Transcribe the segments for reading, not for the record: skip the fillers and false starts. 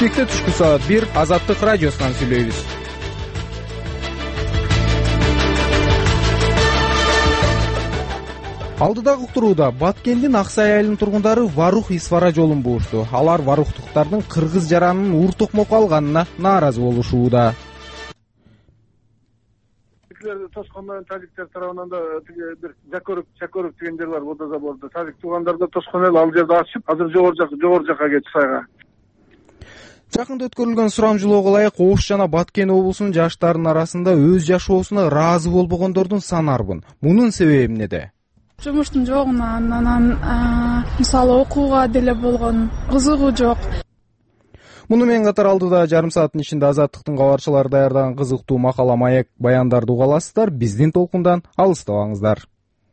Бишкекте түшкү саат 1 Азаттык радиосунан сүйлөйбүз. Алдыдагы уктурууда Баткендин Аксай айылынын тургундары Варух-Исфара жолун буушту. Алар варухтуктардын кыргыз жаранын ур токмокко алганына нааразы болушууда. Тоскондон тажиктер тарабынан да бир Чакөрөк деген жер бар, Водозабордо. Тажик туугандар да Тоскон эл ал жерди ачып, азыр жогору жакка кетти сайга. Жакында өткөрүлгөн сурамжылоого ылайык Ош жана Баткен облусунун жаштарынын арасында өз жашоосуна ыраазы болбогондордун саны арбын. Мунун себеби эмнеде? Жумуштун жогунан, анан мисалы окууга деле болгон кызыгуу жок. Муну менен катар алдыда жарым сааттын ичинде Азаттыктын кабарчылары даярдаган кызыктуу макала, маек, баяндарды уга аласыздар. Биздин толкундан алыстабаңыздар.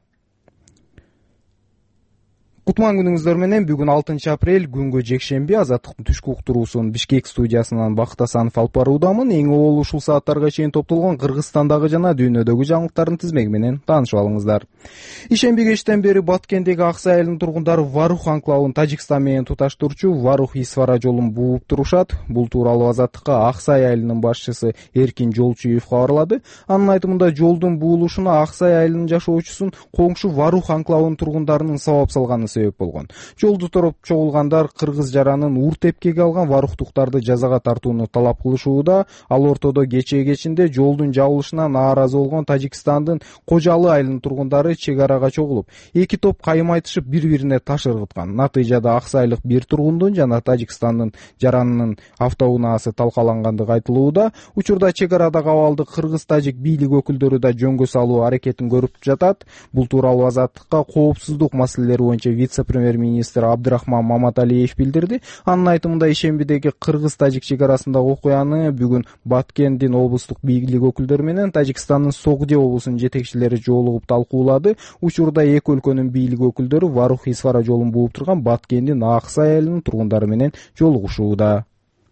Кутман күнүңүздөр менен. Бүгүн 6 апрель, күнгө жекшемби. Азаттыктын түшкү уктуруусун Бишкек студиясынан Бакыт Асанов алып баруудамын. Эң обол ушул сааттарга чейин топтолгон Кыргызстандагы жана дүйнөдөгү жаңылыктардын тизмеги менен таанышып алыңыздар. Ишемби кечтен бери Баткендеги Аксай айылынын тургундары Варух анклавын Тажикстан менен туташтырчу Варух-Исфара жолун бууп турушат. Бул тууралуу Азаттыкка Аксай айылынын башчысы Эркин Жолчуев кабарлады. Анын айтымында жолдун буулушуна Аксай айылынын жашоочусун коңшу Варух анклавынын тургундарынын сабап салганы себеп болгон. Жолду тороп чогулгандар кыргыз жаранын ур тепкеге алган варухтуктарды жазага тартууну талап кылышууда. Ал ортодо кечинде жолдун жабылышына нааразы болгон Тажикстандын Кожалы айылынын тургундары чек арага чогулуп, эки топ кайым айтышып бири-бирине таш ыргыткан. Натыйжада Аксайлык бир тургундун жана Тажикстандын жаранынын автоунаасы талкалангандыгы айтылууда. Учурда чек арадагы абалды кыргыз-тажик бийлик өкүлдөрү да жөнгө салуу аракетин көрүп жатат. Бул тууралуу Азаттыкка коопсуздук маселелери боюнча вице-премьер-министр Абдырахман Маматалиев билдирди. Анын айтымында ишембидеги кыргыз-тажик чек арасындагы окуяны бүгүн Баткендин облустук бийлик өкүлдөрү менен Тажикстандын Согди облусунун жетекчилери жолугуп талкуулады. Учурда эки өлкөнүн бийлик өкүлдөрү Варух-Исфара жолун бууп турган Баткендин Аксай айылынын тургундары менен жолугушууда.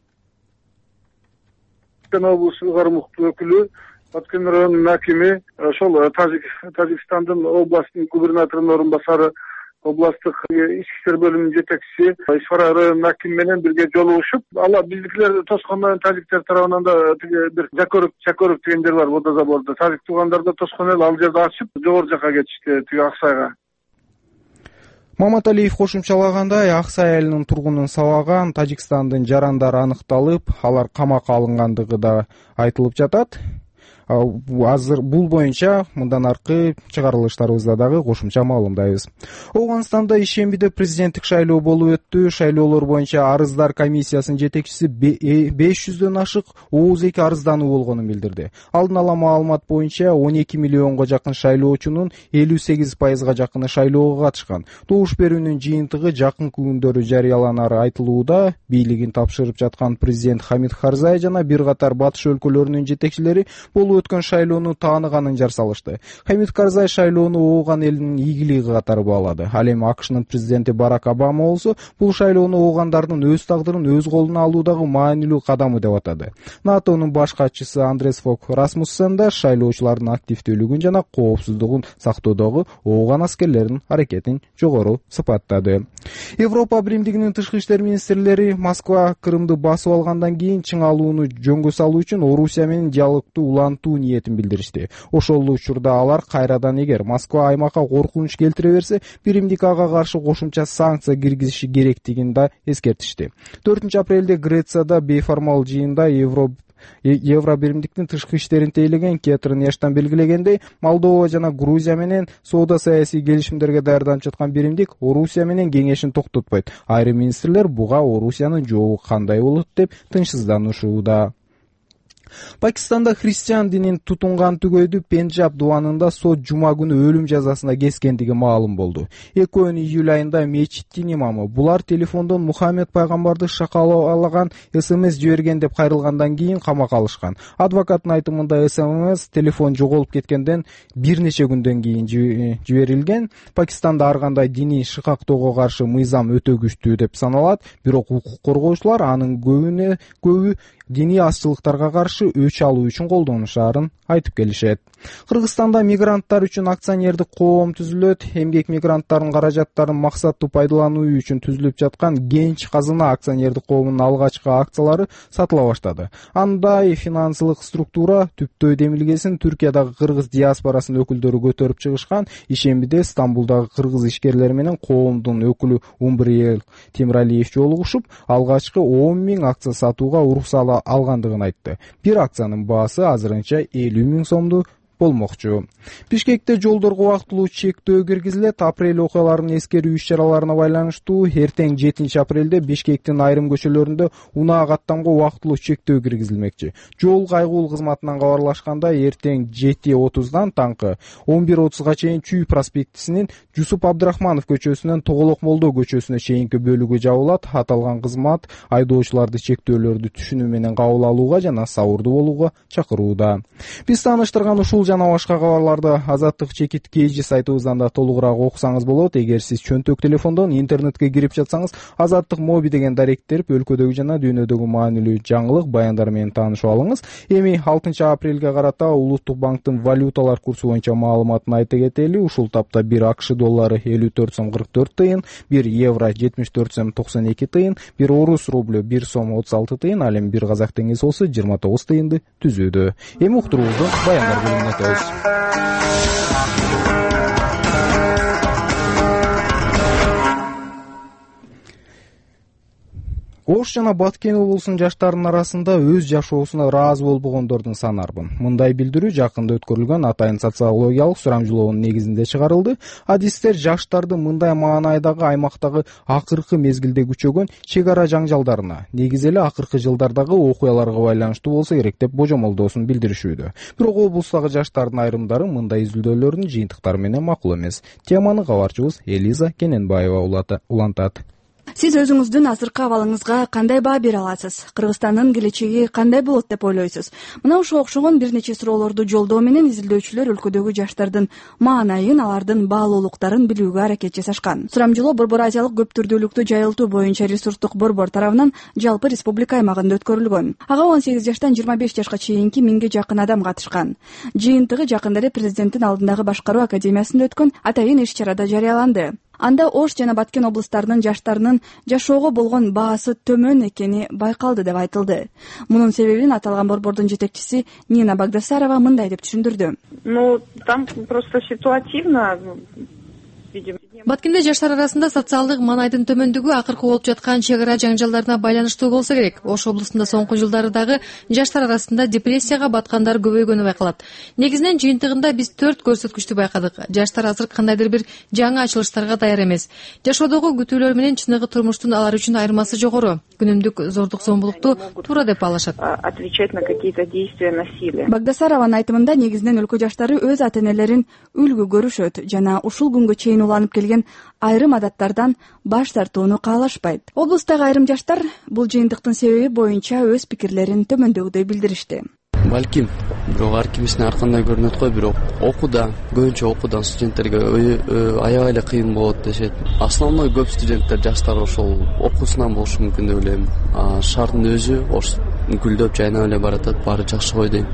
Баткен облусу кармыктуу өкүлү, Баткен районунун акими, ошол Тажикстандын областтын губернаторунун орун басары, областтык ички иштер бөлүмүнүн жетекчиси Исфара районунун акими менен бирге жолугушуп, ала биздикилер Тоскондон тажиктер тарабынан да бир Чакөрөк деген жер бар, Водозабордо. Тажик туугандар да Тоскон эл ал жерди ачып, жогору жакка кетишти, Аксайга. Маматалиев кошумчалагандай, Аксай айылынын тургунун сабаган Тажикстандын жарандары аныкталып, алар камакка алынгандыгы да айтылып жатат. Азыр бул боюнча мындан аркы чыгарылыштарыбызда дагы кошумча маалымдайбыз. Ооганстанда ишембиде президенттик шайлоо болуп өттү. Шайлоолор боюнча арыздар комиссиясынын жетекчиси 500дөн ашык ооз эки арыздануу болгонун билдирди. Алдын ала маалымат боюнча 12 миллионго жакын шайлоочунун 58%га жакыны шайлоого катышкан. Добуш берүүнүн жыйынтыгы жакын күндөрү жарыяланары айтылууда. Бийлигин тапшырып жаткан президент Хамид Карзай жана бир катар батыш өлкөлөрүнүн жетекчилери болуп өткөн шайлоону тааныганын жар салышты. Хамид Карзай шайлоону ооган элинин ийгилиги катары баалады. Ал эми АКШнын президенти Барак Обама болсо бул шайлоону оогандардын өз тагдырын өз колуна алуудагы маанилүү кадамы деп атады. НАТОнун баш катчысы Андрес Фок Расмуссен да шайлоочулардын активдүүлүгүн жана коопсуздугун сактоодогу ооган аскерлердин аракетин жогору сыпаттады. Европа Биримдигинин тышкы иштер министрлери Москва Крымды басып алгандан кийин чыңалууну жөнгө салуу үчүн Орусия менен диалогду улантуу ниетин билдиришти. Ошол учурда алар кайрадан эгер Москва аймакка коркунуч келтире берсе, Биримдик ага каршы кошумча санкция киргизиши керектигин да эскертишти. 4 апрелде Грецияда бейформал жыйында Евро Биримдиктин тышкы иштерин тейлеген Кетрин Эштон белгилегендей, Молдова жана Грузия менен соода саясий келишимдерге даярданып жаткан Биримдик Орусия менен кеңешин токтотпойт. Айрым министрлер буга Орусиянын жообу кандай болот деп тынчсызданышууда. Пакистанда христиан динин тутунган түгөйдү Пенджаб дубанында сот жума күнү өлүм жазасына кескендиги маалым болду. 2 июль айында мечиттин имамы булар телефондон Мухаммед пайгамбарды шакалаган СМС жиберген деп кайрылгандан кийин камакка алышкан. Адвокаттын айтымында СМС телефон жоголуп кеткенден бир нече күндөн кийин жиберилген. Пакистанда ар кандай диний шыкактоого каршы мыйзам өтө күчтүү деп саналат, бирок укук коргоочулар анын көбү диний азчылыктарга каршы өч алуу үчүн колдонушаарын айтып келишет. Кыргызстанда мигранттар үчүн акционердик коом түзүлөт. Эмгек мигранттарынын каражаттарын максаттуу пайдалануу үчүн түзүлүп жаткан Генч Казына акционердик коомунун алгачкы акциялары сатыла баштады. Андай финансылык структура түптөө демилгесин Түркиядагы кыргыз диаспорасынын өкүлдөрү көтөрүп чыгышкан. Ишембиде Стамбулдагы кыргыз ишкерлери менен коомдун өкүлү Умбриел Темиралиев жолугушуп, алгачкы 10 000 акция сатууга урукса алгандыгын айтты. Бир акциянын баасы азырынча 50 000 сомду болмокчу. Бишкекте жолдорго убактылуу чектөө киргизилет. Апрель окуяларынын эскерүү иш-чараларына байланыштуу эртең 7 апрелде Бишкектин айрым көчөлөрүндө унаа каттамга убактылуу чектөө киргизилмекчи. Жол кайгуул кызматынан кабарлашканда эртең 7:30дан таңкы 11:30га чейин Чүй проспектисинин Жусуп Абдрахманов көчөсүнөн Тоголок Молдо көчөсүнө чейинки бөлүгү жабылат. Аталган кызмат айдоочуларды чектөөлөрдү түшүнүү менен кабыл алууга жана сабырдуу болууга чакырууда. Биз тааныштырган ушул жана башка кабарларды Азаттык чекит KG сайтыбыздан да толугураак окусаңыз болот. Эгер сиз чөнтөк телефондон интернетке кирип жатсаңыз, Азаттык моби деген даректерип өлкөдөгү жана дүйнөдөгү маанилүү жаңылык баяндар менен таанышып алыңыз. Эми 6 апрелге карата Улуттук банктын валюталар курсу боюнча маалыматын айта кетели. Ушул тапта 1 АКШ доллары 54 сом 44 тыйын, 1 евро 74 сом 92 тыйын, 1 орус рублю 1 сом 36 тыйын, ал эми 1 казак теңге болсо 29 тыйынды түзүүдө. Эми уктуруубузду баяндар бөлүмүнө өтөбүз. Ош жана Баткен облусунун жаштарынын арасында өз жашоосуна ыраазы болбогондордун саны арбын. Мындай билдирүү жакында өткөрүлгөн атайын социологиялык сурамжылоонун негизинде чыгарылды. Адистер жаштарды мындай маанайдагы аймактагы акыркы мезгилде күчөгөн чек ара жаңжалдарына, негизи эле акыркы жылдардагы окуяларга байланыштуу болсо керек деп божомолдоосун билдиришүүдө. Бирок облустагы жаштардын айрымдары мындай изилдөөлөрдүн жыйынтыктары менен макул эмес. Теманы кабарчыбыз Элиза Кененбаева улантат. Сиз өзүңүздүн азыркы абалыңызга кандай баа бере аласыз? Кыргызстандын келечеги кандай болот деп ойлойсуз? Мына ошого окшогон бир нече суроолорду жолдоо менен изилдөөчүлөр өлкөдөгү жаштардын маанайын, алардын баалуулуктарын билүүгө аракет жасашкан. Сурамжылоо Борбор Азиялык көп түрдүүлүктү жайылтуу боюнча ресурстук борбор тарабынан жалпы республика аймагында өткөрүлгөн. Ага 18 жаштан 25 жашка чейинки 1000ге жакын адам катышкан. Жыйынтыгы жакында эле президенттин алдындагы башкаруу академиясында өткөн атайын иш-чарада жарыяланды. Анда Ош жана Баткен облустарынын жаштарынын жашоого болгон баасы төмөн экени байкалды деп айтылды. Мунун себебин аталган борбордун жетекчиси Нина Багдасарова мындай деп түшүндүрдү. Там просто ситуативно, видимо. Баткенде жаштар арасында социалдык маанайдын төмөндүгү акыркы болуп жаткан чек ара жаңжалдарына байланыштуу болсо керек. Ош облусунда соңку жылдары дагы жаштар арасында депрессияга баткандар көбөйгөнү байкалат. Негизинен жыйынтыгында биз 4 көрсөткүчтү байкадык. Жаштар азыр кандайдыр бир жаңы ачылыштарга даяр эмес. Жашоодогу күтүүлөр менен чыныгы турмуштун алар үчүн айырмасы жогору. Күнүмдүк зордук зомбулукту туура деп алышат. Отвечать на какие-то действия насилия. Багдасарованын айтымында негизинен өлкө жаштары өз ата-энелерин үлгү көрүшөт жана ушул күнгө чейин уланып келген айрым адаттардан баш тартууну каалашпайт. Облустагы айрым жаштар бул жыйынтыктын себеби боюнча өз пикирлерин төмөндөгүдөй билдиришти. Балким, бирок ар кимисине ар кандай көрүнөт го, бирок окууда, көбүнчө окуудан студенттерге аябай эле кыйын болот дешет. Основной көп студенттер жаштар ошол окуусунан болушу мүмкүн деп ойлойм. Шаардын өзү гүлдөп жайнап эле баратат, баары жакшы го дейм.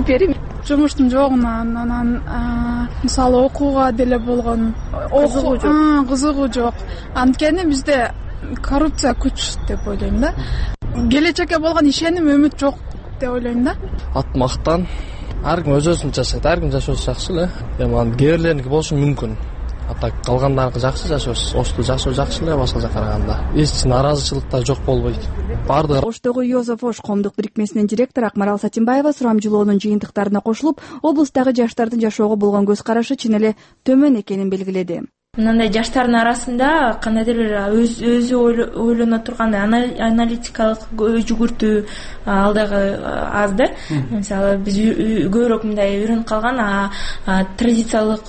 Жумуштун жогунан, анан мисалы окууга деле болгон кызыгуу жок. Анткени бизде коррупция күч деп ойлойм да. Келечекке болгон ишеним, үмүт жок деп ойлойм да. Атмактан ар ким өзүн жашайт, ар ким жашоосу жакшы эле. Эми кээ бирлериники болушу мүмкүн. Так калгандарыныкы жакшы жашоосу, Ошто жашоо жакшы эле башкага караганда. Эч нааразычылыктар жок болбойт. Бардыгы. Оштогу Йозеф Ош коомдук бирикмесинин директору Акмарал Сатимбаева сурамжылоонун жыйынтыктарына кошулуп, облустагы жаштардын жашоого болгон көз карашы чын эле төмөн экенин белгиледи. Мындай жаштардын арасында кандайдыр бир өзү ойлоно тургандай аналитикалык жүгүртүү ал дагы аз да. Мисалы биз көбүрөөк мындай үйрөнүп калган традициялык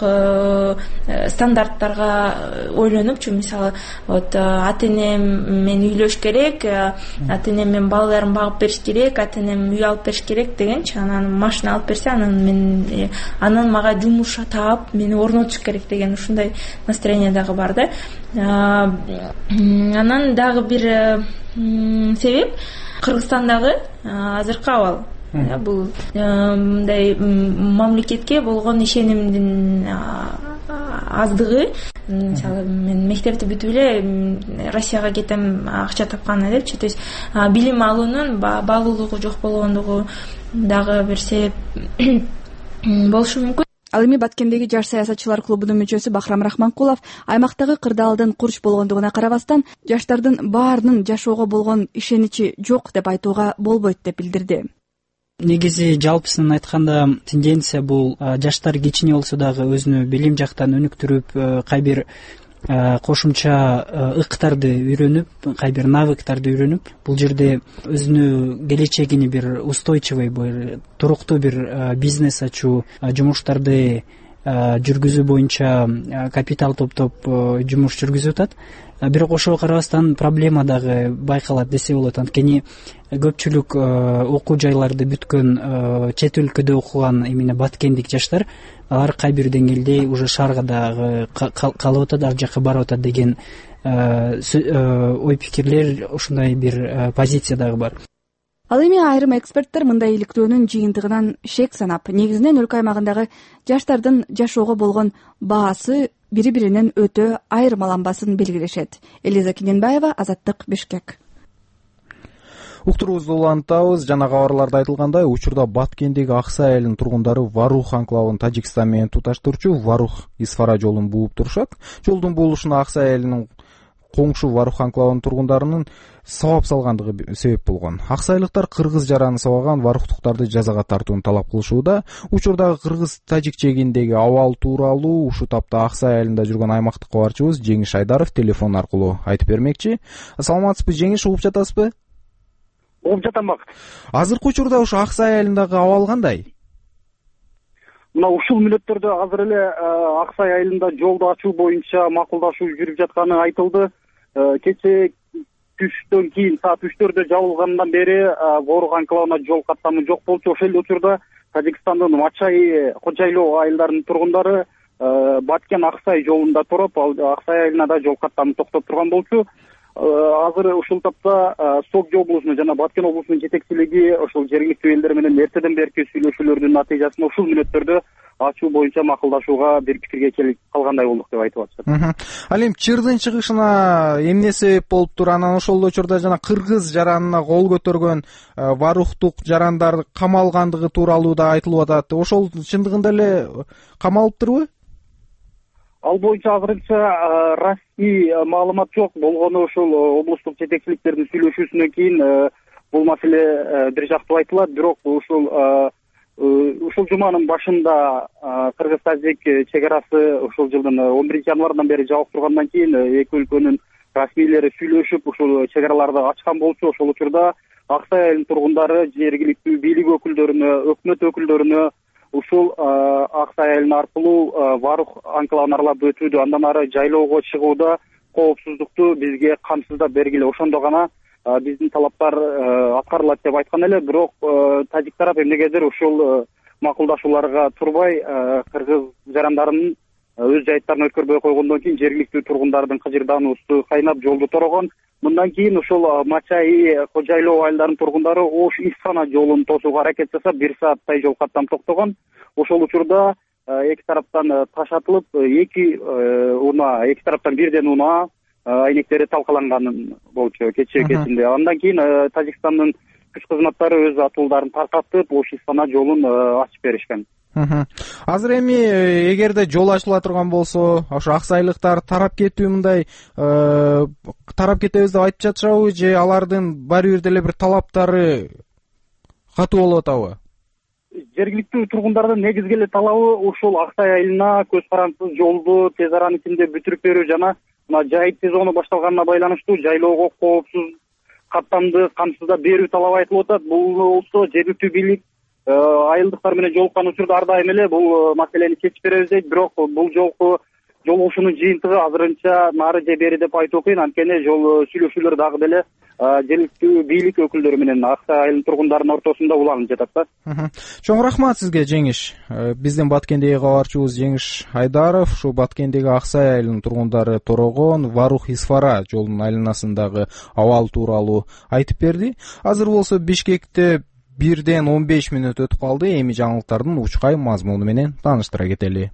стандарттарга ойлонупчу. Мисалы ата-энем менен үйлөш керек, ата-энем менен балаларын багып бериш керек, ата-энем үй алып бериш керек дегенчи. Анан машина алып берсе, анан мага жумуш таап мени орнотуш керек деген ушундай настроение дагы бар да. Анан дагы бир себеп Кыргызстандагы азыркы абал. Бул мындай мамлекетке болгон ишенимдин аздыгы. Мисалы мен мектепти бүтүп эле Россияга кетем акча тапканы депчи, то есть билим алуунун баалуулугу жок болгондугу дагы бир себеп болушу мүмкүн. Ал эми Баткендеги жаш саясатчылар клубунун мүчөсү Бахрам Рахманкулов аймактагы кырдаалдын курч болгондугуна карабастан жаштардын баарынын жашоого болгон ишеничи жок деп айтууга болбойт деп билдирди. Негизи жалпысын айтканда тенденция бул жаштар кичине болсо дагы өзүнү билим жактан өнүктүрүп, кайбир кошумча ыкыктарды үйрөнүп, кайбир навыктарды үйрөнүп, бул жерде өзүнүн келечегини бир устойчивый, туруктуу бир бизнес ачуу, жумуштарды жүргүзүү боюнча капитал топтоп жумуш жүргүзүп атат. Бирок ошого карабастан проблема дагы байкалат десе болот. Анткени көпчүлүк окуу жайларды бүткөн, чет өлкөдө окуган именно баткендик жаштар, алар кайбир деңгээлде уже шаарга дагы калып атат, ар жакка барып атат деген ой пикирлер, ушундай бир позиция дагы бар. Ал эми айрым эксперттер мындай иликтөөнүн жыйынтыгынан шек санап, негизинен өлкө аймагындагы жаштардын жашоого болгон баасы бири-биринен өтө айырмаланбасын белгилешет. Элиза Кененбаева, Азаттык, Бишкек. Уктуруубузду улантабыз. Жана кабарларда айтылгандай, учурда Баткендеги Аксай айылынын тургундары Варух анклавын Тажикстан менен туташтырчу Варух Исфара жолун бууп турушат. Жолдун буулушуна Аксай айылынын коңшу Варух анклавынын тургундарынын сабап салгандыгы себеп болгон. Аксайлыктар кыргыз жараны сабаган варухтуктарды жазага тартууну талап кылышууда. Учурдагы кыргыз-тажик чегиндеги абал тууралуу ушу тапта Аксай айылында жүргөн аймактык кабарчыбыз Жеңиш Айдаров телефон аркылуу айтып бермекчи. Саламатсызбы Жеңиш, угуп жатасызбы? Угуп жатам Бакыт. Азыркы учурда ушу Аксай айылындагы абал кандай? Мына ушул мүнөттөрдө азыр эле Аксай айылында жолду ачуу боюнча макулдашуу жүрүп жатканы айтылды. Кече түштөн кийин саат 3-төрдө жабылгандан бери Варух анклавына жол каттамы жок болчу. Ошол учурда Тажикстандын Мачай, Кожайлоо айылдарынын тургундары Баткен Аксай жолунда туруп, Аксай айылына да жол каттамы токтоп турган болчу. Азыр ушул тапта Сокжо облусунун жана Баткен облусунун жетекчилиги ошол жергиликтүү элдер менен эртеден берки сүйлөшүүлөрдүн натыйжасында ушул мүнөттөрдө ачуу боюнча макулдашууга бир пикирге келип калгандай болдук деп айтып атышат. Ал эми чырдын чыгышына эмне себеп болуптур? Анан ошол учурда жана кыргыз жаранына кол көтөргөн варухтук жарандар камалгандыгы тууралуу да айтылып атат. Ошол чындыгында эле камалыптырбы? Ал боюнча азырынча расмий маалымат жок. Болгону ошол облустук жетекчиликтердин сүйлөшүүсүнөн кийин бул маселе бир жактуу айтылат. Бирок ушул жуманын башында кыргыз-тажик чек арасы ушул жылдын 11-январынан бери жабык тургандан кийин эки өлкөнүн расмийлери сүйлөшүп ушул чек араларды ачкан болчу. Ошол учурда Аксай айылынын тургундары жергиликтүү бийлик өкүлдөрүнө, өкмөт өкүлдөрүнө ушул Аксай айылы аркылуу Варух анклавын аралап өтүүдө, андан ары жайлоого чыгууда коопсуздукту бизге камсыздап бергиле, ошондо гана биздин талаптар аткарылат деп айткан эле. Бирок тажик тарап эмнегедир ушул макулдашууларга турбай кыргыз жарандарынын өз жайыттарын өткөрбөй койгондон кийин жергиликтүү тургундардын кыжырдануусу кайнап жолду торогон. Мындан кийин ушул Мачай, Кожайлоо айылдарынын тургундары Ош Исфана жолун тосууга аракет жасап, 1 сааттай жол каттам токтогон. Ошол учурда эки тараптан таш атылып, эки тараптан бирден унаа айнектери талкаланган болчу кечинде. Андан кийин Тажикстандын күч кызматтары өз атуулдарын таркатып, Ош Исфана жолун ачып беришкен. Азыр эми эгерде жол ачыла турган болсо, ошо аксайлыктар тарап кетүү мындай тарап кетебиз деп айтып жатышабы же алардын баары бир деле бир талаптары катуу болуп атабы? Жергиликтүү тургундардын негизги эле талабы ушул Аксай айылына көз карандысыз жолду тез аранын ичинде бүтүрүп берүү жана мына жайыт сезону башталганына байланыштуу жайлоого коопсуз каттамды камсыздап берүү талабы айтылып атат. Бул болсо жергиликтүү бийлик айылдыктар менен жолуккан учурда ар дайым эле бул маселени чечип беребиз дейт. Бирок бул жолку жолугушуунун жыйынтыгы азырынча нары же бери деп айтуу кыйын, анткени жол сүйлөшүүлөр дагы деле жергиликтүү бийлик өкүлдөрү менен Аксай айылынын тургундарынын ортосунда уланып жатат да. Чоң рахмат сизге, Жеңиш. Биздин Баткендеги кабарчыбыз Жеңиш Айдаров ушу Баткендеги Аксай айылынын тургундары торогон Варух-Исфара жолунун айланасындагы абал тууралуу айтып берди. Азыр болсо Бишкекте 1ден 15 мүнөт өтүп калды. Эми жаңылыктардын учкай мазмуну менен тааныштыра кетели.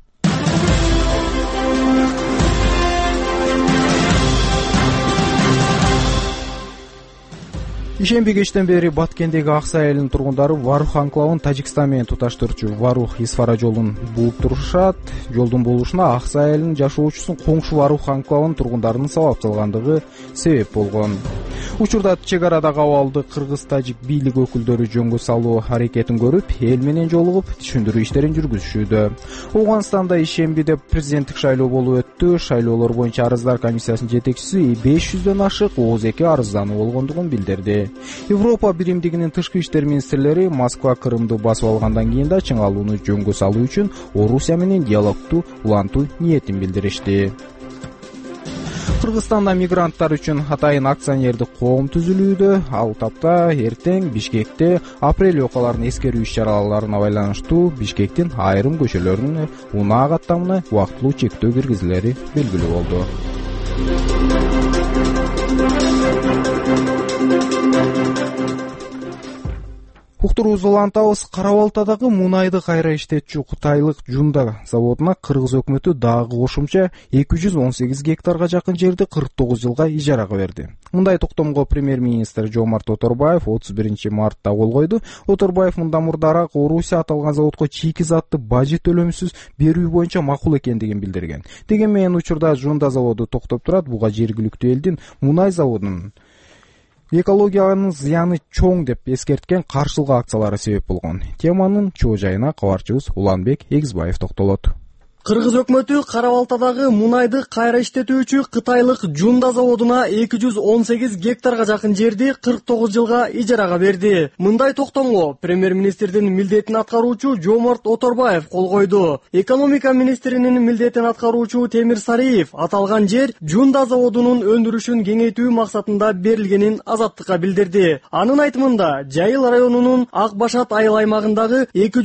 Ишемби кечтен бери Баткендеги Аксай айылынын тургундары Варух анклавын Тажикстан менен туташтырчу Варух-Исфара жолун бууп турушат. Жолдун болушуна Аксай айылынын жашоочусун коңшу Варух анклавынын тургундарынын сабапчылыгандыгы себеп болгон. Учурда чек арадагы абалды кыргыз-тажик бийлик өкүлдөрү жөнгө салуу аракетин көрүп, эл менен жолугуп, түшүндүрүү иштерин жүргүзүшүүдө. Ооганстанда ишембиде президенттик шайлоо болуп өттү. Шайлоолор боюнча арыздар комиссиясынын жетекчиси 500дөн ашык ооз-эки арыздануу болгондугун билдирди. Европа биримдигинин тышкы иштер министрлери Москва Крымды басып алгандан кийин да чыңалууну жөнгө салуу үчүн Орусия менен диалогду улантуу ниетин билдиришти. Кыргызстанда мигранттар үчүн атайын акционердик коом түзүлүүдө. Ал тапта эртең Бишкекте апрель окуяларын эскерүү иш-чараларына байланыштуу Бишкектин айрым көчөлөрүнө унаа каттамына убактылуу чектөө киргизилери белгилүү болду. Уктуруубузду улантабыз. Кара Балтадагы мунайды кайра иштетчү Кытайлык Жунда заводуна кыргыз өкмөтү дагы кошумча 218 гектарга жакын жерди 49 жылга ижарага берди. Мындай токтомго премьер-министр Жомарт Оторбаев 31 мартта кол койду. Оторбаев мындан мурдараак Орусия аталган заводко чийки затты бажы төлөмсүз берүү боюнча макул экендигин билдирген. Дегенмен учурда Жунда заводу токтоп турат. Буга жергиликтүү элдин мунай заводунун экологиянын зыяны чоң деп эскерткен каршылык акциялары себеп болгон. Теманын чоо жайына кабарчыбыз Уланбек Эгизбаев токтолот. Кыргыз өкмөтү Кара Балтадагы мунайды кайра иштетүүчү Кытайлык Жунда заводуна 218 гектарга жакын жерди 49 жылга ижарага берди. Мындай токтомго премьер-министрдин милдетин аткаруучу Жомарт Оторбаев кол койду. Экономика министринин милдетин аткаруучу Темир Сариев аталган жер Жунда заводунун өндүрүшүн кеңейтүү максатында берилгенин Азаттыкка билдирди. Анын айтымында Жайыл районунун Ак Башат айыл аймагындагы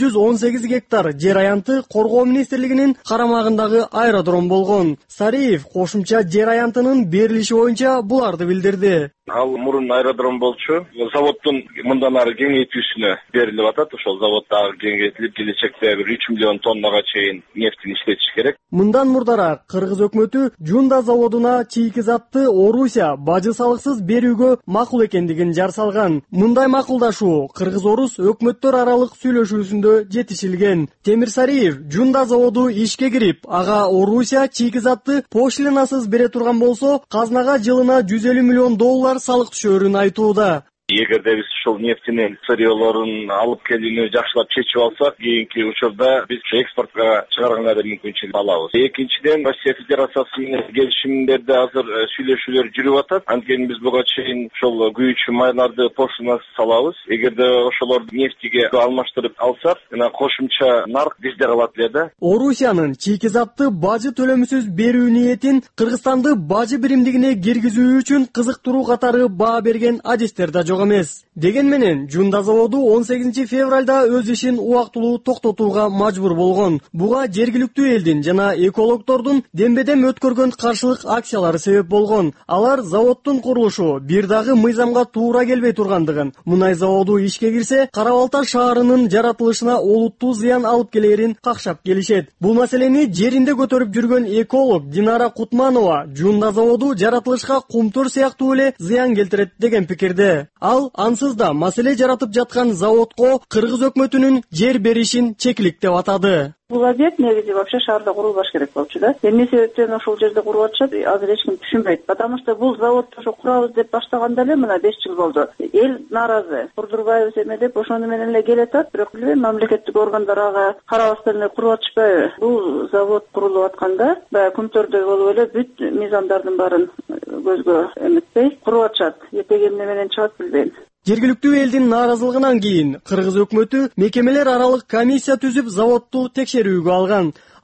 218 гектар жер аянты коргоо министрлигинин карамагындагы аэродром болгон. Сариев кошумча жер аянтынын берилиши боюнча буларды билдирди. Ал мурун аэродром болчу. Заводдун мындан ары кеңейтүүсүнө берилип атат. Ошол завод дагы кеңейтилип, келечекте 3 миллион тоннага чейин нефтин иштетиш керек. Мындан мурдараак кыргыз өкмөтү Жунда заводуна чийки затты Орусия бажы салыксыз берүүгө макул экендигин жар салган. Мындай макулдашуу кыргыз-орус өкмөттөр аралык сүйлөшүүсүндө жетишилген. Темир Сариев Жунда заводу ишке кирип, ага Орусия чийки затты пошлинасыз бере турган болсо, казнага жылына 150 миллион доллар салык түшөрүн айтууда. Эгерде биз ушул нефтинин сырьёлорун алып келүүнү жакшылап чечип алсак, кийинки учурда биз экспортко чыгарганга да мүмкүнчүлүк алабыз. Экинчиден, Россия Федерациясы менен келишимдерде азыр сүйлөшүүлөр жүрүп атат. Анткени биз буга чейин ошол күйүүчү майларды пошлинасыз салабыз. Эгерде ошолорду нефтиге алмаштырып алсак, жана кошумча нарк бизде калат эле да. Орусиянын чийки затты бажы төлөмсүз берүү ниетин Кыргызстанды бажы биримдигине киргизүү үчүн кызыктыруу катары баа берген адистер да эмес. Деген менен Жунда заводу 18 февралда өз ишин убактылуу токтотууга мажбур болгон. Буга жергиликтүү элдин жана экологдордун дембедем өткөргөн каршылык акциялары себеп болгон. Алар заводдун курулушу бир дагы мыйзамга туура келбей тургандыгын, мунай заводу ишке кирсе, Кара Балта шаарынын жаратылышына олуттуу зыян алып келерин какшап келишет. Бул маселени жеринде көтөрүп жүргөн эколог Динара Кутманова Жунда заводу жаратылышка кумтур сыяктуу эле зыян келтирет деген пикирде. Ал ансыз да маселе жаратып жаткан заводко кыргыз өкмөтүнүн жер беришин чекилик деп атады. Бул объект негизи вообще шаарда курулбаш керек болчу да. Эмне себептен ошол жерде куруп атышат, азыр эч ким түшүнбөйт. Потому что бул заводду ошо курабыз деп баштаганда эле мына 5 жыл болду. Эл нааразы. Курдурбайбыз эме деп ошону менен эле келатат, бирок билбейм, мамлекеттик органдар ага карабастан эле куруп атышпайбы. Бул завод курулуп атканда баягы күнтөрдөй болуп эле бүт мыйзамдардын баарын көзгө эметпей куруп атышат. Эртең эмне менен чыгат билбейм. Жергиликтүү элдин нааразылыгынан кийин кыргыз өкмөтү мекемелер аралык комиссия түзүп заводду текшерүүгө алган.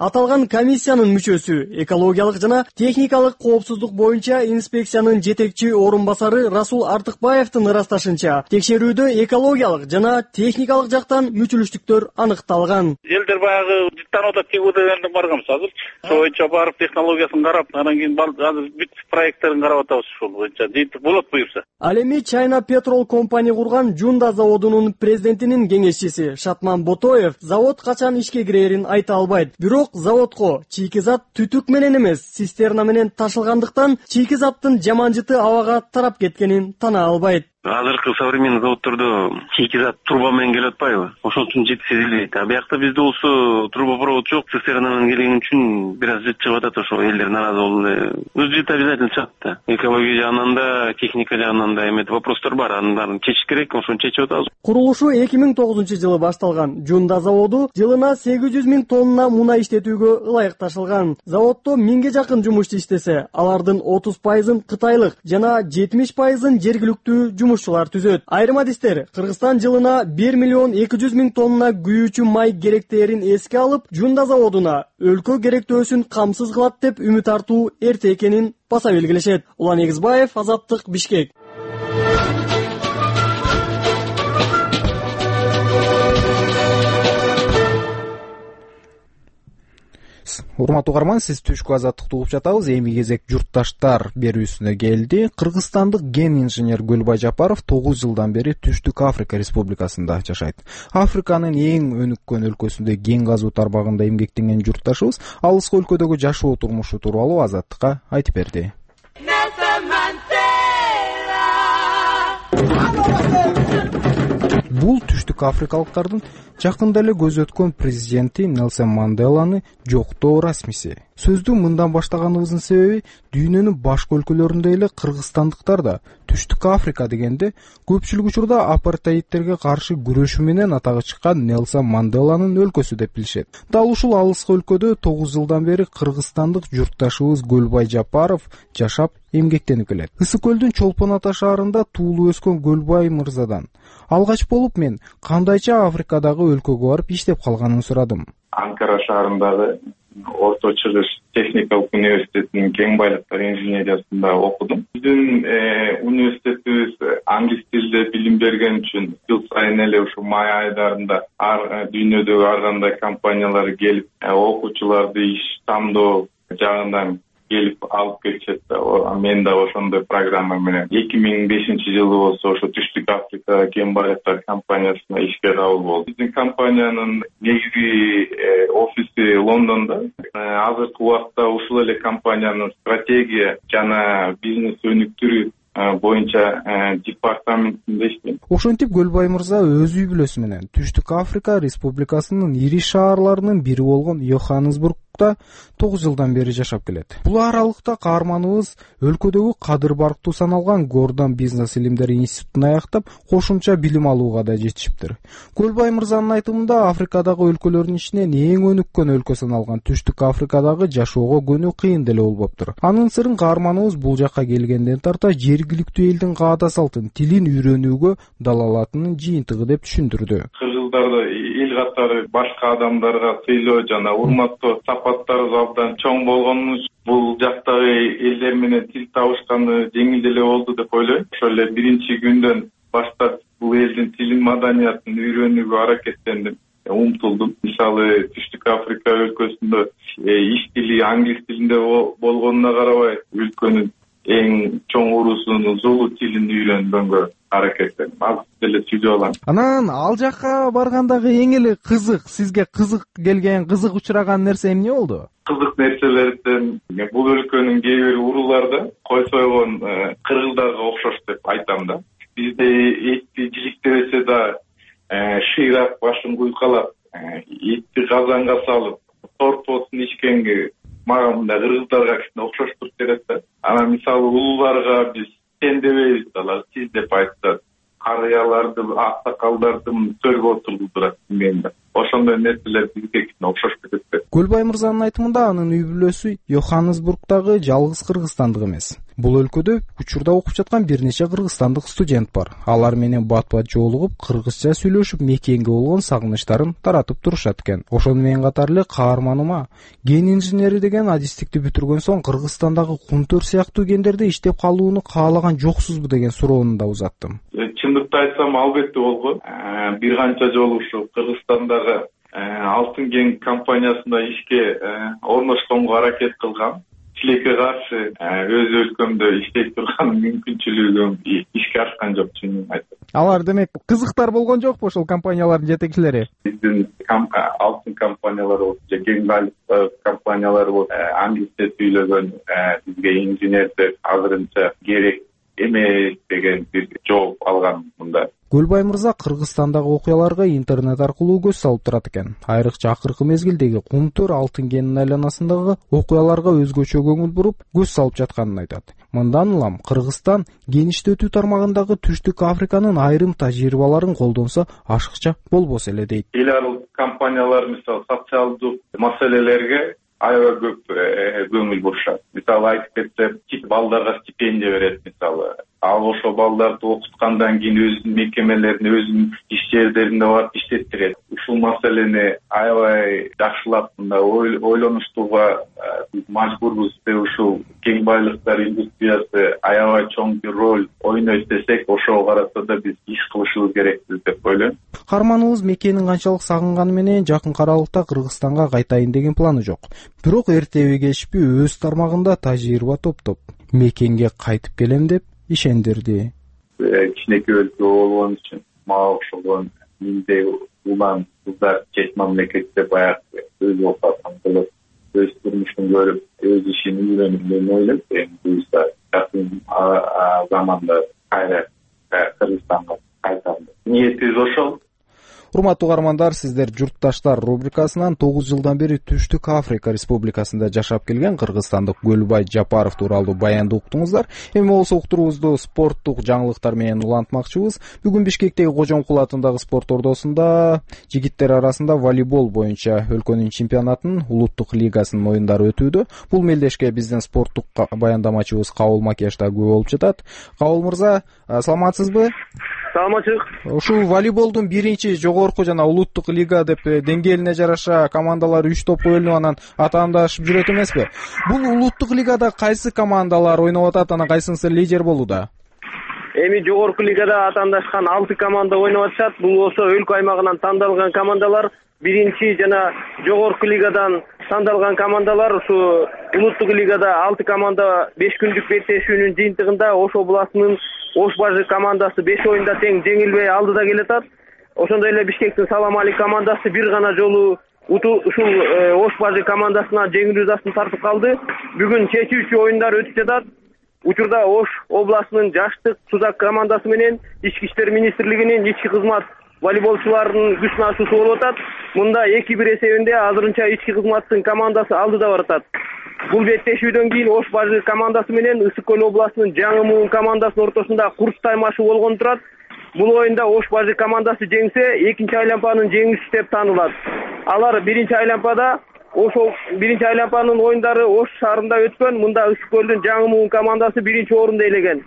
Аталган комиссиянын мүчөсү, экологиялык жана техникалык коопсуздук боюнча инспекциянын жетекчи орун басары Расул Артыкбаевдин ырасташынча, текшерүүдө экологиялык жана техникалык жактан мүчүлүштүктөр аныкталган. Элдер баягы диктануда тегүүдөн барганбыз азыр. Ошо боюнча барып технологиясын карап, анан кийин азыр бүт проекттерин карап атабыз ошол боюнча. Болот буюрса. Ал эми China Petrol компания курган Жунда заводунун президентинин кеңешчиси Шатман Ботоев завод качан ишке кирерин айта албайт. Бирок заводко чийки зат түтүк менен эмес, цистерна менен ташылгандыктан чийки заттын жаман жыты абага тарап кеткенин тана албайт. Азыркы современный заводдордо чийки зат труба менен келип атпайбы? Ошол үчүн жыт сезилбейт. А биякта бизде болсо трубопровод жок, цистерна менен келген үчүн бир аз жыт чыгып атат, ошо элдер нааразы болду эле. Өз жыт обязательно чыгат да. Экология жагынан да, техника жагынан да эметип вопростор бар, анын баарын чечиш керек, ошону чечип атабыз. Курулушу 2009-жылы башталган. Жунда заводу жылына 800 000 тонна мунай иштетүүгө ылайыкташылган. Заводдо 1000ге жакын жумушчу иштесе, алардын 30% кытайлык жана 70% жергиликтүү жумушчулар түзөт. Айрым адистер Кыргызстан жылына 1 200 000 тонна күйүүчү май керектээрин эске алып, Жунда заводуна өлкө керектөөсүн камсыз кылат деп үмүт артуу эрте экенин баса белгилешет. Улан Эгизбаев, Азаттык, Бишкек. Урматтуу угарман, сиз түшкү Азаттыкты угуп жатабыз. Эми кезек журтташтар берүүсүнө келди. Кыргызстандык ген инженер Гөлбай Жапаров 9 жылдан бери Түштүк Африка Республикасында жашайт. Африканын эң өнүккөн өлкөсүндө ген казуу тармагында эмгектенген журтташыбыз алыскы өлкөдөгү жашоо турмушу тууралуу Азаттыкка айтып берди. Бул түштүк африкалыктардын жакында эле көз өткөн президенти Нелсон Манделаны жоктоо расмиси. Сөздү мындан баштаганыбыздын себеби дүйнөнүн башка өлкөлөрүндө эле кыргызстандыктар да Түштүк Африка дегенде көпчүлүк учурда апартеидтерге каршы күрөшүү менен атагы чыккан Нелсон Манделанын өлкөсү деп билишет. Дал ушул алыскы өлкөдө 9 жылдан бери кыргызстандык журтташыбыз Гөлбай Жапаров жашап эмгектенип келет. Ысык көлдүн Чолпон Ата шаарында туулуп өскөн Гөлбай мырзадан алгач болуп мен кандайча Африкадагы өлкөгө барып иштеп калганын сурадым. Анкара шаарындагы Орто чыгыш техникалык университетинин кең байлыктар инженериясында окудум. Биздин университетибиз англис тилинде билим берген үчүн жыл сайын эле ушу май айдарында дүйнөдөгү ар кандай компаниялар келип окуучуларды иш тамдоо жагынан келип алып кетишет. Мен да ошондой программа менен 2005-жылы болсо ошо Түштүк Африка кен байлыктар компаниясына ишке кабыл болдум. Биздин компаниянын негизги офиси Лондондо. Азыркы убакта ушул эле компаниянын стратегия жана бизнес өнүктүрүү боюнча департаментинде иштейм. Ошентип Гөлбай мырза өз үй бүлөсү менен Түштүк Африка Республикасынын ири шаарларынын бири болгон Йоханнесбургда 9 жылдан бери жашап келет. Бул аралыкта каарманыбыз өлкөдөгү кадыр барктуу саналган Гордон бизнес илимдери институтун аяктап, кошумча билим алууга да жетишиптир. Гөлбай мырзанын айтымында Африкадагы өлкөлөрдүн ичинен эң өнүккөн өлкө саналган Түштүк Африкадагы жашоого көнүү кыйын деле болбоптур. Анын сырын каарманыбыз бул жакка келгенден тарта жергиликтүү элдин каада салтын, тилин үйрөнүүгө далалатынын жыйынтыгы деп түшүндүрдү. Кыргыздарда эл катары башка адамдарга сыйлоо жана урматтоо сапаттарыбыз абдан чоң болгону бул жактагы элдер менен тил табышканы жеңил эле болду деп ойлойм. Ошол эле биринчи күндөн баштап бул элдин тилин, маданиятын үйрөнүүгө аракеттендим, умтулдум. Мисалы Түштүк Африка өлкөсүндө иш тили англис тилинде болгонуна карабай өлкөнүн эң чоң уруусунун зулу тилин үйрөнгөнгө аракеттендим. Аз деле сүйлөй алам. Анан ал жакка баргандагы эң эле кызык, сизге кызык келген, кызык учураган нерсе эмне болду? Кызык нерселерден бул өлкөнүн кээ бир урууларда кой сойгон кыргыздарга окшош деп айтам да. Бизде этти жиликтебесе да шыйрак башын куйкалап, этти казанга салып, торпосун ичкенге мага мындай кыргыздарга кичине окшоштур берет да. Анан мисалы улууларга биз сен дебейбиз, алар сиз деп айтышат. Карыяларды, аксакалдарды төргө отурдурат менде. Ошондой нерселер бизге кичине окшош кетет. Гөлбай мырзанын айтымында анын үй бүлөсү Йоханнесбургдагы жалгыз кыргызстандык эмес. Бул өлкөдө учурда окуп жаткан бир нече кыргызстандык студент бар. Алар менен бат-бат жолугуп, кыргызча сүйлөшүп, мекенге болгон сагынычтарын таратып турушат экен. Ошону менен катар эле каарманыма ген инженери деген адистикти бүтүргөн соң Кыргызстандагы кумтөр сыяктуу кендерде иштеп калууну каалаган жоксузбу деген суроону да узаттым. Чындыкты айтсам, албетте болгон. Бир канча жолу ушу Кыргызстандагы алтын кен компаниясында ишке орношконго аракет кылгам. Тилекке каршы өз өлкөмдө иштеп турган мүмкүнчүлүгүм ишке ашкан жок, чынын айтсам. Алар демек кызыктар болгон жокпу ошол компаниялардын жетекчилери? Биздин алтын компаниялары болсо же кен байлык компаниялары болсо англисче сүйлөгөн бизге инженердер азырынча керек эмес деген бир жооп алган мында. Көлбай мырза Кыргызстандагы окуяларга интернет аркылуу көз салып турат экен. Айрыкча акыркы мезгилдеги кумтөр алтын кенинин айланасындагы окуяларга өзгөчө көңүл буруп, көз салып жатканын айтат. Мындан улам Кыргызстан кен иштетүү тармагындагы Түштүк Африканын айрым тажрыйбаларын колдонсо ашыкча болбосо эле дейт. Эл аралык компаниялар мисалы социалдык маселелерге аябай көп көңүл бурушат. Мисалы айтып кетсек, балдарга стипендия берет мисалы. Ал ошо балдарды окуткандан кийин өзүнүн мекемелерине, өзүнүн иш жерлерине барып иштеттирет. Ушул маселени аябай жакшылап мында ойлонуштууга биз мажбурбуз. Ушул кен байлыктар индустриясы аябай чоң бир роль ойнойт десек, ошого карата да биз иш кылышыбыз керекпиз деп ойлойм. Каарманыбыз мекенин канчалык сагынганы менен жакын аралыкта Кыргызстанга кайтайын деген планы жок. Бирок эртеби кечпи өз тармагында тажрыйба топтоп мекенге кайтып келем деп ишендирди. Кичинекей өлкө болгон үчүн мага окшогон миңдей улан кыздар чет мамлекетте баягы өз окуясын кылып, өз турмушун көрүп, өз ишин үйрөнүп деп ойлойм. Буюрса жакын заманда кайра Кыргызстанга кайтам. Ниетибиз ошол. Урматтуу каармандар, сиздер Журтташтар рубрикасынан 9 жылдан бери Түштүк Африка Республикасында жашап келген кыргызстандык Көлбай Жапаров тууралуу баянды уктуңуздар. Эми болсо уктуруубузду спорттук жаңылыктар менен улантмакчыбыз. Бүгүн Бишкектеги Кожомкул атындагы спорт ордосунда жигиттер арасында волейбол боюнча өлкөнүн чемпионатынын улуттук лигасынын оюндары өтүүдө. Бул мелдешке биздин спорттук баяндамачыбыз Кабыл Макеш да күбө болуп жатат. Кабыл мырза, саламатсызбы? Саламатчылык. Ушул волейболдун биринчи жогорку жана улуттук лига деп деңгээлине жараша командалар 3 топко бөлүнүп анан атаандашып жүрөт эмеспи? Бул улуттук лигада кайсы командалар ойноп атат, анан кайсынысы лидер болууда? Эми жогорку лигада атаандашкан 6 команда ойноп атышат. Бул болсо өлкө аймагынан тандалган командалар. Биринчи жана жогорку лигадан тандалган командалар ушу улуттук лигада 6 команда 5 күндүк беттешүүнүн жыйынтыгында Ош областынын Ош бажы командасы 5 оюнда тең жеңилбей алдыда келатат. Ошондой эле Бишкектин Салам Али командасы бир гана жолу ушул Ош бажы командасына жеңилүү дасын тартып калды. Бүгүн чечүүчү оюндар өтүп жатат. Учурда Ош областынын жаштык Сузак командасы менен Ички иштер министрлигинин ички кызмат волейболчуларынын күч сынашуусу болуп атат. Мында 2-1 эсебинде азырынча ички кызматтын командасы алдыда баратат. Бул беттешүүдөн кийин Ош бажы командасы менен Ысык Көл областынын Жаңы Муун командасынын ортосунда курс таймашы болгон турат. Бул оюнда Ош бажы командасы жеңсе, экинчи айланпанын жеңүүчүсү деп таанылат. Алар биринчи айланпада биринчи айланпанын оюндары Ош шаарында өткөн. Мында Ысык Көлдүн Жаңы Муун командасы биринчи орунду ээлеген.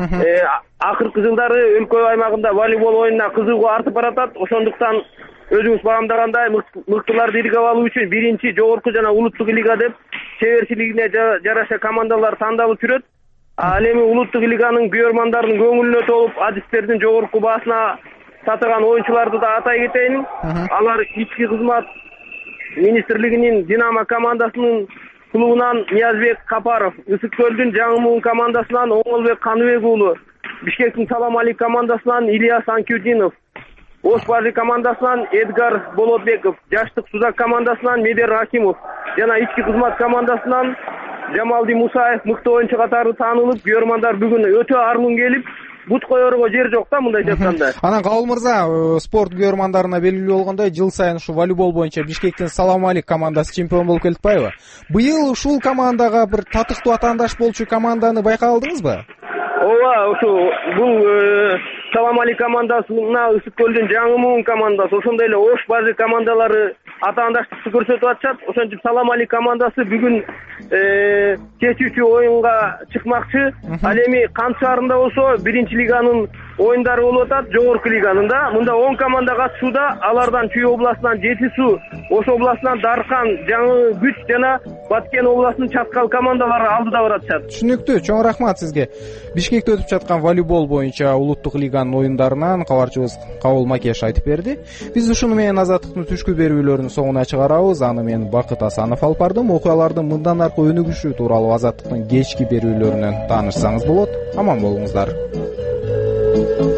Акыркы жылдары өлкө аймагында волейбол оюнуна кызыгуу артып баратат. Ошондуктан өзүңүз багамдагандай мыктыларды иргеп алуу үчүн биринчи жогорку жана улуттук лига деп чеберчилигине жараша командалар тандалып жүрөт. Ал эми улуттук лиганын күйөрмандарынын көңүлүнө толуп, адистердин жогорку баасына татыган оюнчуларды да атай кетейин. Алар ички кызмат министрлигинин Динамо командасынын клубунан Ниязбек Капаров, Ысык Көлдүн Жаңы Муун командасынан Оңолбек Каныбек уулу, Бишкектин Салам Али командасынан Ильяс Анкюдинов, Ош бажы командасынан Эдгар Болотбеков, жаштык Сузак командасынан Медер Ракимов жана ички кызмат командасынан Жамалди Мусаев мыкты оюнчу катары таанылып, күйөрмандар бүгүн өтө арлын келип, бут коерго жер жок да мындайча айтканда. Анан Кабыл мырза, спорт күйөрмандарына белгилүү болгондой, жыл сайын ушу волейбол боюнча Бишкектин Салам Али командасы чемпион болуп келатпайбы? Быйыл ушул командага бир татыктуу атаандаш болчу команданы байкадыңызбы? Ооба, ушу бул Салам Али командасына Ысык Көлдүн Жаңы Муун командасы, ошондой эле Ош бажы командалары атаандаштыкты көрсөтүп атышат. Ошентип Салам Али командасы бүгүн чечүүчү оюнга чыкмакчы. Ал эми Кант шаарында болсо биринчи лиганын оюндары болуп атат, жогорку лиганын да. Мында 10 команда катышууда. Алардан Чүй областынан Жети Суу, Ош областынан Даркан, Жаңы Күч жана Баткен областынын Чаткал командалары алдыда баратышат. Түшүнүктүү. Чоң рахмат сизге. Бишкекте өтүп жаткан волейбол боюнча улуттук лиганын оюндарынан кабарчыбыз Кабыл Макеш айтып берди. Биз ушуну менен Азаттыктын түшкү берүүлөрүнүн соңуна чыгарабыз. Аны мен Бакыт Асанов алып бардым. Окуялардын мындан аркы өнүгүшү тууралуу Азаттыктын кечки берүүлөрүнөн таанышсаңыз болот. Аман болуңуздар.